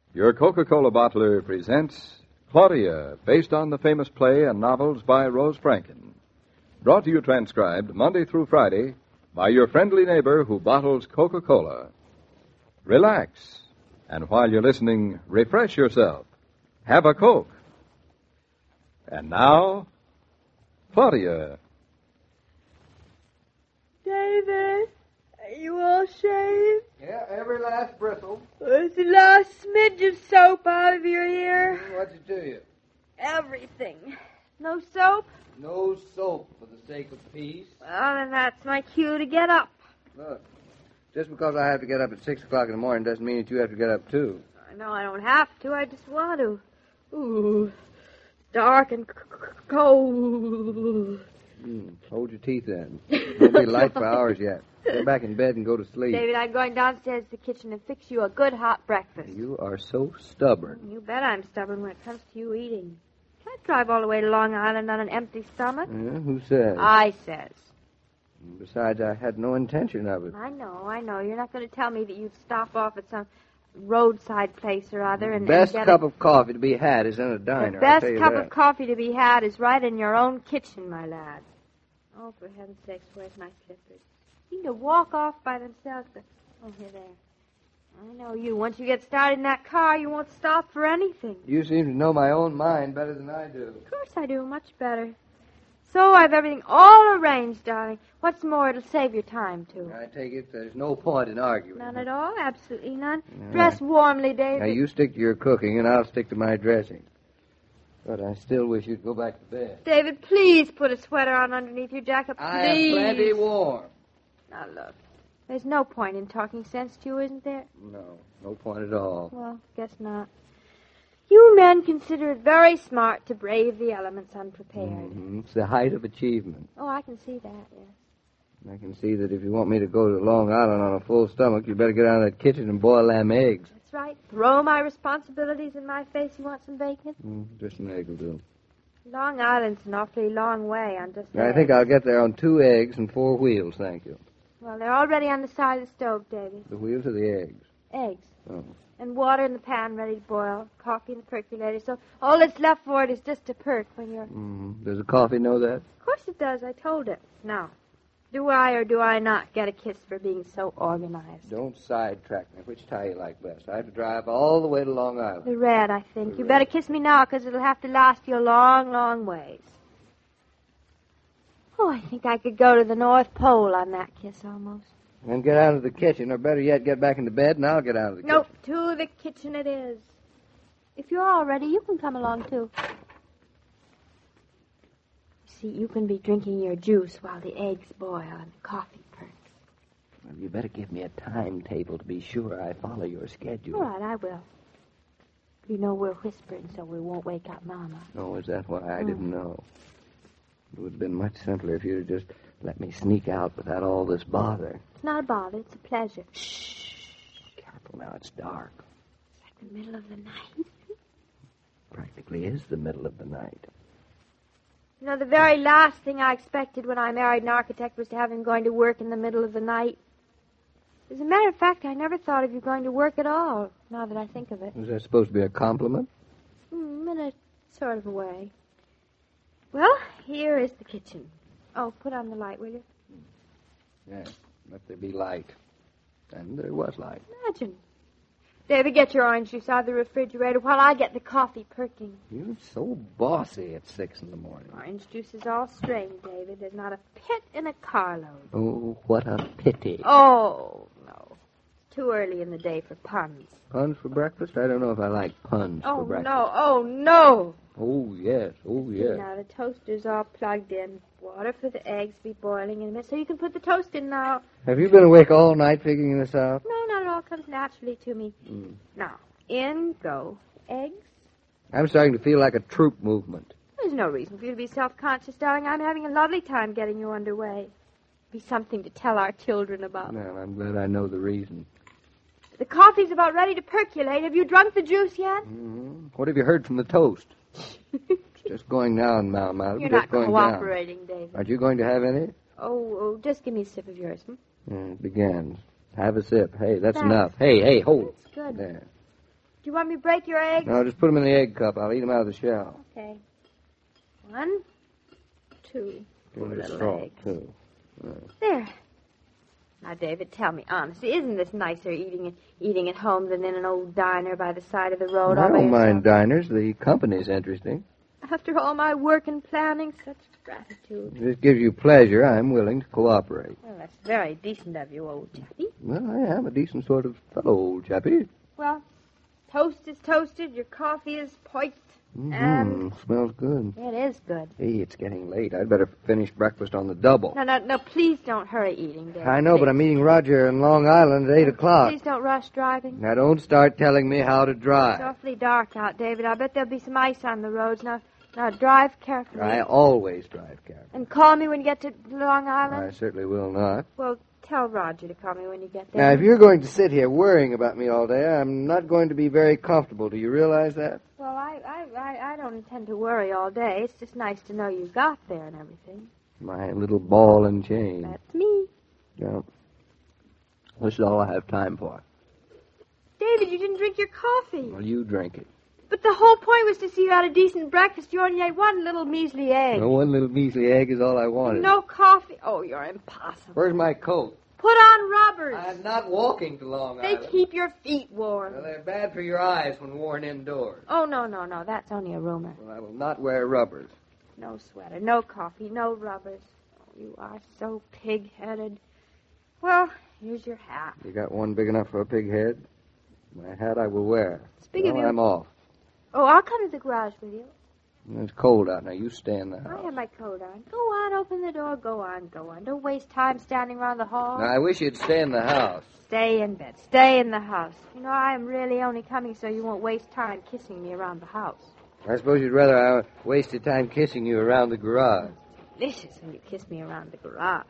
Your Coca-Cola bottler presents Claudia, based on the famous play and novels by Rose Franken. Brought to you transcribed Monday through Friday by your friendly neighbor who bottles Coca-Cola. Relax, and while you're listening, refresh yourself. Have a Coke. And now, Claudia. David, are you all shaved? Yeah, every last bristle. Where's the last smidge of soap out of your ear? What's it to you? Everything. No soap? No soap, for the sake of peace. Well, then that's my cue to get up. Look, just because I have to get up at 6 o'clock in the morning doesn't mean that you have to get up, too. I know I don't have to. I just want to. Ooh, dark and cold. Hold your teeth in. It won't be light for hours yet. Go back in bed and go to sleep. David, I'm going downstairs to the kitchen and fix you a good hot breakfast. You are so stubborn. You bet I'm stubborn when it comes to you eating. Can't drive all the way to Long Island on an empty stomach. Yeah, who says? I says. Besides, I had no intention of it. I know. You're not going to tell me that you'd stop off at some roadside place or other and Best get cup of coffee to be had is in a diner. The best I'll tell you cup that. of coffee to be had is right in your own kitchen, my lad. Oh, for heaven's sakes, where's my slippers? You need to walk off by themselves, but... Oh, here they are. I know you. Once you get started in that car, you won't stop for anything. You seem to know my own mind better than I do. Of course I do, much better. So I've everything all arranged, darling. What's more, it'll save your time, too. I take it there's no point in arguing. None at all, absolutely none. Yeah. Dress warmly, David. Now, you stick to your cooking, and I'll stick to my dressing. But I still wish you'd go back to bed. David, please put a sweater on underneath your jacket, please. I am plenty warm. Now, look. There's no point in talking sense to you, isn't there? No point at all. Well, guess not. You men consider it very smart to brave the elements unprepared. Mm-hmm. It's the height of achievement. Oh, I can see that, yes. I can see that if you want me to go to Long Island on a full stomach, you better get out of that kitchen and boil them eggs. That's right. Throw my responsibilities in my face. You want some bacon? Just an egg will do. Long Island's an awfully long way on just I eggs. think I'll get there on 2 eggs and 4 wheels, thank you. Well, they're already on the side of the stove, David. The wheels or the eggs? Eggs. Oh. And water in the pan ready to boil. Coffee in the percolator. So all that's left for it is just to perk when you're... Does the coffee know that? Of course it does. I told it. Now, do I or do I not get a kiss for being so organized? Don't sidetrack me. Which tie you like best? I have to drive all the way to Long Island. The red, I think. The You red. better kiss me now, because it'll have to last you a long, long ways. Oh, I think I could go to the North Pole on that kiss almost. Then get out of the kitchen, or better yet, get back into bed, and I'll get out of the Nope, kitchen. to the kitchen it is. If you're all ready, you can come along, too. See, you can be drinking your juice while the eggs boil and the coffee perks. Well, you better give me a timetable to be sure I follow your schedule. All right, I will. You know we're whispering, so we won't wake up Mama. Oh, is that why? I didn't know. It would have been much simpler if you'd have just let me sneak out without all this bother. It's not a bother, it's a pleasure. Shh. Careful now, it's dark. It's like the middle of the night. Practically is the middle of the night. You know, the very last thing I expected when I married an architect was to have him going to work in the middle of the night. As a matter of fact, I never thought of you going to work at all, now that I think of it. Was that supposed to be a compliment? In a sort of a way. Well, here is the kitchen. Oh, put on the light, will you? Yes, let there be light. And there was light. Imagine. David, get your orange juice out of the refrigerator while I get the coffee perking. You're so bossy at 6 in the morning. Orange juice is all strained, David. There's not a pit in a carload. Oh, what a pity. Oh, no. It's too early in the day for puns. Puns for breakfast? I don't know if I like puns for Oh, breakfast. no. Oh, no. Oh, yes. Oh, yes. Now, the toaster's all plugged in. Water for the eggs be boiling in a minute, so you can put the toast in now. Have you been awake all night figuring this out? No, not at all. It comes naturally to me. Now, in go eggs. I'm starting to feel like a troop movement. There's no reason for you to be self-conscious, darling. I'm having a lovely time getting you underway. Be something to tell our children about. Well, I'm glad I know the reason. The coffee's about ready to percolate. Have you drunk the juice yet? What have you heard from the toast? Just going down now, Madam. You're Just not going cooperating, down. David. Aren't you going to have any? Oh, just give me a sip of yours. It begins. Have a sip. Hey, that's Thanks. enough. Hey, hold. That's good. There. Do you want me to break your eggs? No, just put them in the egg cup. I'll eat them out of the shell. Okay. 1, 2. Give me the little salt, eggs. too. There. Now, David, tell me honestly, isn't this nicer eating at home than in an old diner by the side of the road? I all by don't mind yourself? diners. The company's interesting. After all my work and planning, such gratitude. If it gives you pleasure, I'm willing to cooperate. Well, that's very decent of you, old chappie. Well, I am a decent sort of fellow, old chappie. Well, toast is toasted, your coffee is poiced, and... Smells good. It is good. Hey, it's getting late. I'd better finish breakfast on the double. No, please don't hurry eating, David. I know, but I'm meeting Roger in Long Island at 8 o'clock. Please don't rush driving. Now, don't start telling me how to It's drive. awfully dark out, David. I bet there'll be some ice on the roads. Now drive carefully. I always drive carefully. And call me when you get to Long Island. I certainly will not. Well, tell Roger to call me when you get Now, there. if you're going to sit here worrying about me all day, I'm not going to be very comfortable. Do you realize that? Well, I don't intend to worry all day. It's just nice to know you got there and everything. My little ball and chain. That's me. Yeah. This is all I have time for. David, you didn't drink your coffee. Well, you drink it. But the whole point was to see you had a decent breakfast. You only ate one little measly egg. No, one little measly egg is all I wanted. No coffee. Oh, you're impossible. Where's my coat? Put on rubbers. I'm not walking to Long They Island. keep your feet warm. Well, they're bad for your eyes when worn indoors. Oh, no. That's only a rumor. Well, I will not wear rubbers. No sweater, no coffee, no rubbers. Oh, you are so pig-headed. Well, here's your hat. You got one big enough for a pig head? My hat I will wear. It's big of Well, you. I'm off. Oh, I'll come to the garage with you. It's cold out now. You stay in the I house. have my coat on. Go on, open the door. Go on. Don't waste time standing around the hall. Now, I wish you'd stay in the house. Stay in bed. Stay in the house. You know, I am really only coming so you won't waste time kissing me around the house. I suppose you'd rather I wasted time kissing you around the garage. Delicious when you kiss me around the garage.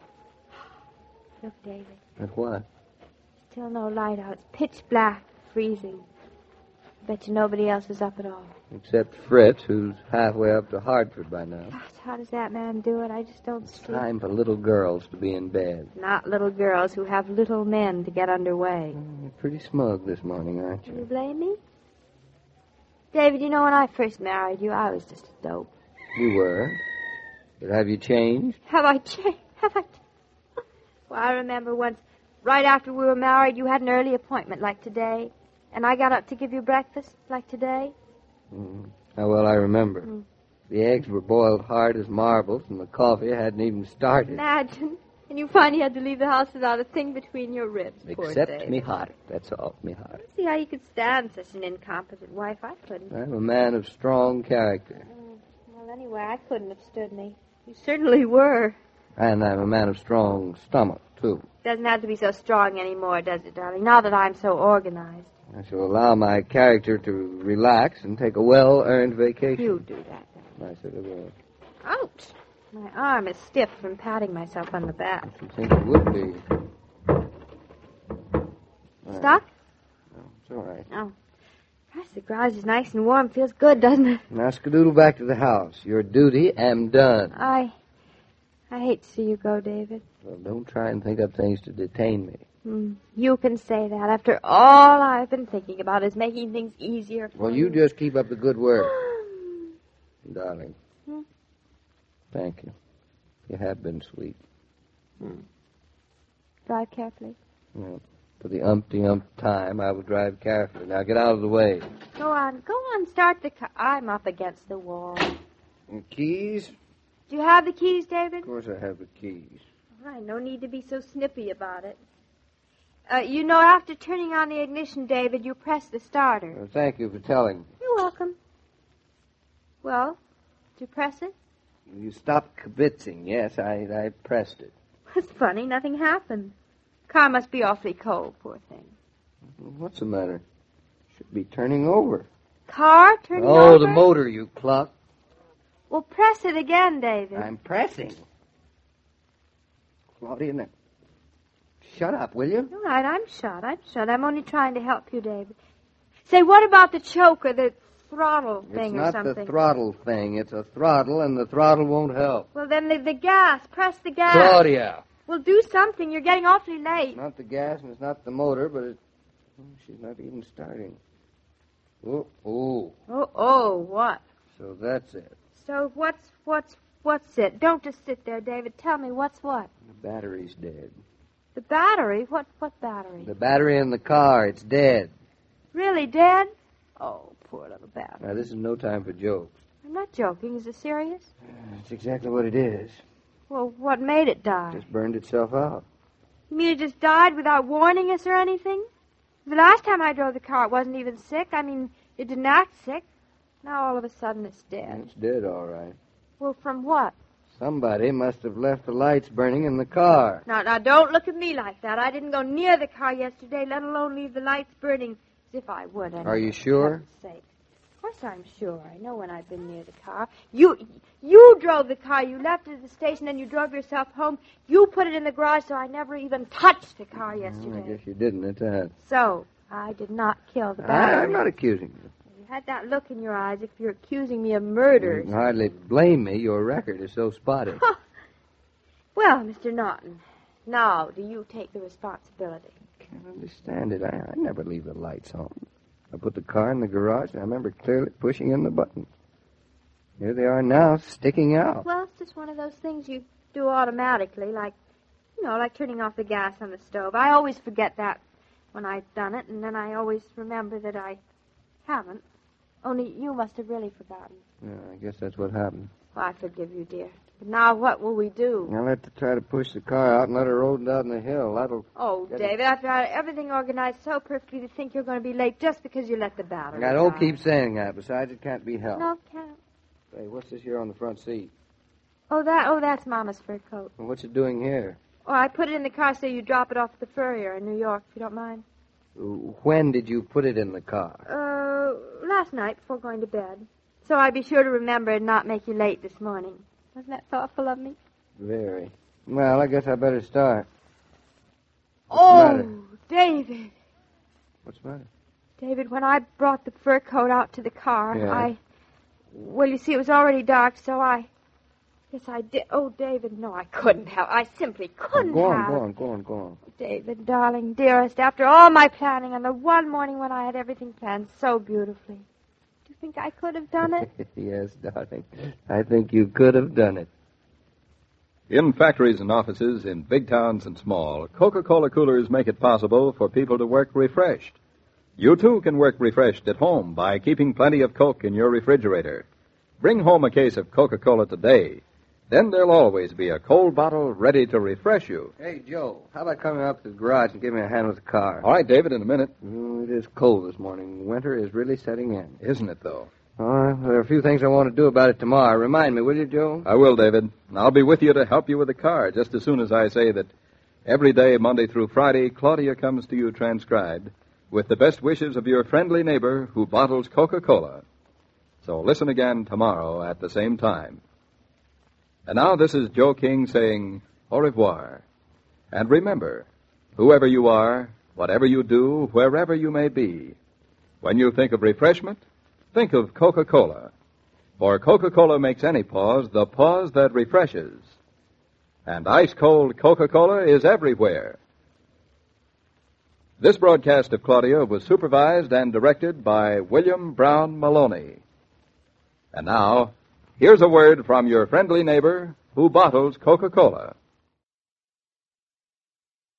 Look, David. But what? Still no light out. It's pitch black, freezing. Bet you nobody else is up at all. Except Fritz, who's halfway up to Hartford by now. Gosh, how does that man do it? I just don't see. Time for little girls to be in bed. Not little girls who have little men to get underway. You're pretty smug this morning, aren't Can you you? blame me? David, you know, when I first married you, I was just a dope. You were. But have you changed? Have I changed? Well, I remember once, right after we were married, you had an early appointment like today. And I got up to give you breakfast like today. How well I remember. The eggs were boiled hard as marbles, and the coffee hadn't even started. Imagine. And you finally had to leave the house without a thing between your ribs. Poor Except David. me heart. That's all, me heart. See how you could stand such an incompetent wife. I couldn't. I'm a man of strong character. Well, anyway, I couldn't have stood me. You certainly were. And I'm a man of strong stomach, too. Doesn't have to be so strong anymore, does it, darling? Now that I'm so organized. I shall allow my character to relax and take a well-earned vacation. You do that, then. I certainly will. Ouch. My arm is stiff from patting myself on the back. I should think it would be. Stuck? No, it's all right. Oh. Gosh, the garage is nice and warm. Feels good, doesn't it? Now skedoodle back to the house. Your duty am done. I hate to see you go, David. Well, don't try and think up things to detain me. You can say that after all I've been thinking about is making things easier for Well, you just keep up the good work. Darling. Thank you. You have been sweet. Drive carefully. Well, for the umpty-ump time, I will drive carefully. Now get out of the way. Go on, start the car. I'm up against the wall. And keys? Do you have the keys, David? Of course I have the keys. All right, no need to be so snippy about it. You know, after turning on the ignition, David, you press the starter. Well, thank you for telling me. You're welcome. Well, did you press it? You stopped kibitzing. Yes, I pressed it. That's funny. Nothing happened. Car must be awfully cold, poor thing. What's the matter? Should be turning over. Car turning over? Oh, the motor, you cluck. Well, press it again, David. I'm pressing. Claudia, now, shut up, will you? All right, I'm shut. I'm only trying to help you, David. Say, what about the choke or the throttle thing or It's something? not the throttle thing. It's a throttle, and the throttle won't help. Well, then the gas. Press the gas. Claudia! Well, do something. You're getting awfully late. It's not the gas, and it's not the motor, but she's not even starting. Oh, what? So that's it. So what's it? Don't just sit there, David. Tell me what's what. The battery's dead. The battery? What battery? The battery in the car, it's dead. Really dead? Oh, poor little battery. Now, this is no time for jokes. I'm not joking. Is it serious? That's exactly what it is. Well, what made it die? Just burned itself out. You mean it just died without warning us or anything? The last time I drove the car, it wasn't even sick. I mean, it didn't act sick. Now all of a sudden it's dead. It's dead, all right. Well, from what? Somebody must have left the lights burning in the car. Now, don't look at me like that. I didn't go near the car yesterday, let alone leave the lights burning as if I would. Are you sure? For heaven's sake. Of course I'm sure. I know when I've been near the car. You drove the car. You left it at the station, then you drove yourself home. You put it in the garage, so I never even touched the car yesterday. Well, I guess you didn't at that. So, I did not kill the battery. I'm not accusing you. You had that look in your eyes if you're accusing me of murder. You can hardly blame me. Your record is so spotty. Well, Mr. Norton, now do you take the responsibility? Can't understand it. I never leave the lights on. I put the car in the garage, and I remember clearly pushing in the button. Here they are now, sticking out. Well, it's just one of those things you do automatically, like turning off the gas on the stove. I always forget that when I've done it, and then I always remember that I haven't. Only you must have really forgotten. Yeah, I guess that's what happened. Well, I forgive you, dear. But now what will we do? I'll have to try to push the car out and let her roll down the hill. That'll... Oh, David, after everything organized so perfectly to think you're going to be late just because you let the battery I don't keep saying that. Besides, it can't be helped. No, it can't. Hey, what's this here on the front seat? That's Mama's fur coat. Well, what's it doing here? Oh, I put it in the car so you drop it off at the furrier in New York, if you don't mind. When did you put it in the car? Last night before going to bed. So I'd be sure to remember and not make you late this morning. Wasn't that thoughtful of me? Very. Well, I guess I better start. David. What's the matter? David, when I brought the fur coat out to the car, Yeah. Well, you see, it was already dark, so Yes, I did. Oh, David, no, I couldn't have. I simply couldn't Go have. on. David, darling, dearest, after all my planning on the one morning when I had everything planned so beautifully, do you think I could have done it? Yes, darling. I think you could have done it. In factories and offices, in big towns and small, Coca-Cola coolers make it possible for people to work refreshed. You, too, can work refreshed at home by keeping plenty of Coke in your refrigerator. Bring home a case of Coca-Cola today. Then there'll always be a cold bottle ready to refresh you. Hey, Joe, how about coming up to the garage and giving me a hand with the car? All right, David, in a minute. It is cold this morning. Winter is really setting in. Isn't it, though? There are a few things I want to do about it tomorrow. Remind me, will you, Joe? I will, David. I'll be with you to help you with the car just as soon as I say that every day, Monday through Friday, Claudia comes to you transcribed with the best wishes of your friendly neighbor who bottles Coca-Cola. So listen again tomorrow at the same time. And now this is Joe King saying au revoir. And remember, whoever you are, whatever you do, wherever you may be, when you think of refreshment, think of Coca-Cola. For Coca-Cola makes any pause the pause that refreshes. And ice-cold Coca-Cola is everywhere. This broadcast of Claudia was supervised and directed by William Brown Maloney. And now, here's a word from your friendly neighbor who bottles Coca-Cola.